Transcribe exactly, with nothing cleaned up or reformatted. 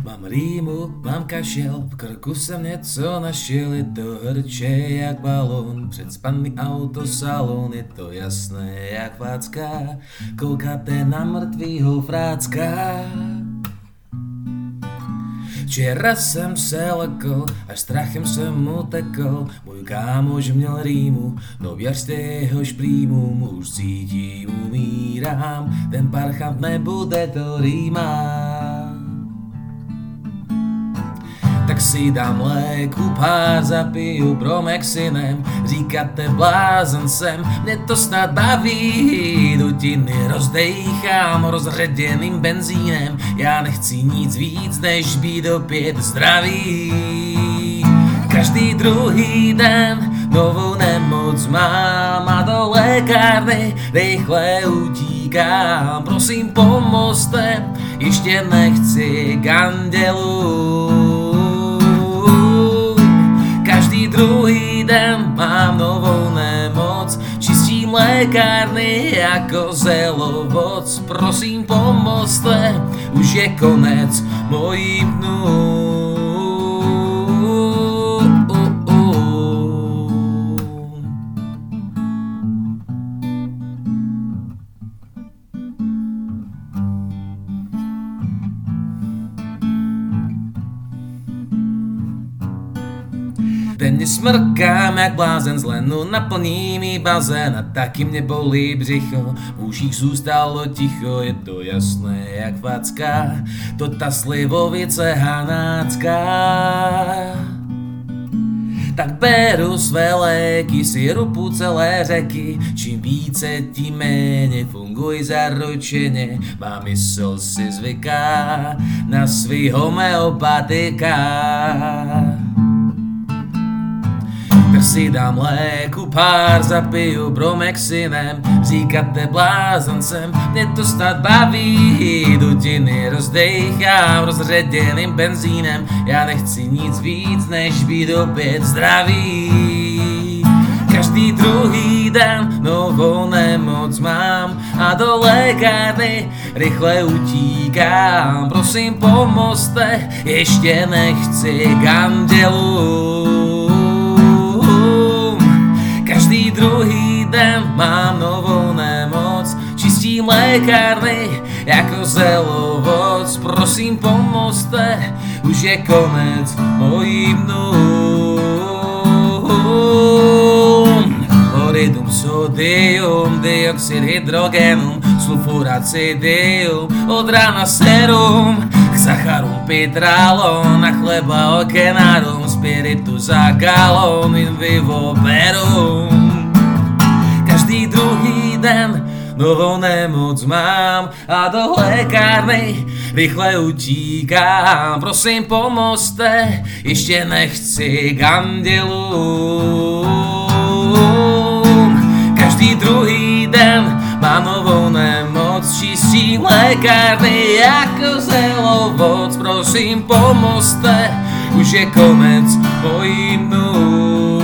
Mám rýmu, mám kašel, v krku jsem něco našel, je to hrče jak balón, předspaný autosalon, je to jasné jak vácka, koukáte na mrtvýho frácka. Včera jsem se lekl, až strachem jsem utekl, můj kámoš měl rýmu, no věřte jehož prýmu, už cítím, umírám, ten parchant nebude to rýma. Tak si dám léku pár, zapiju bromexinem, říkáte blázen jsem, mě to snad baví, dutiny rozdejchám rozředěným benzínem, já nechci nic víc, než být opět zdravý. Každý druhý den novou nemoc mám a do lékárny rychle utíkám, prosím pomozte, ještě nechci kandelu. Každý druhý den mám novou nemoc, čistím lékárny jako zelovoc, prosím pomozte, už je konec mojím dnům. Denně smrkám jak blázen, z lenu naplní mi bazén a taky mě bolí břicho, v uších zůstalo ticho, je to jasné jak facka, to ta slivovice hanácká. Tak beru své léky, syrupu celé řeky, čím více tím méně, funguj zaručeně, má mysl si zvyká na svý homeopatika. Tak si dám léku pár, zapiju bromexinem, říkáte blázen jsem, mě to snad baví, dutiny rozdejchám rozředěným benzínem, já nechci nic víc, než být opět zdravý. Každý druhý den novou nemoc mám a do lékárny rychle utíkám, prosím pomozte, ještě nechci kandelu. Každý druhý den mám novou nemoc, čistím lékárny jako zelovoc, prosím pomozte, už je konec mojím dnům. Chloridium, sodium, dioxid, hydrogenum, sulfuracidium, od rána serum, sacharum, pitralon, na chleba okenarum, spiritu za galon, in vivo verum. Každý druhý den novou nemoc mám a do lékárny rychle utíkám, prosím pomozte, ještě nechci kandelu. Každý druhý den mám novou nemoc, čistím lékárny jako zelovoc, prosím pomozte, už je konec mojím dnům.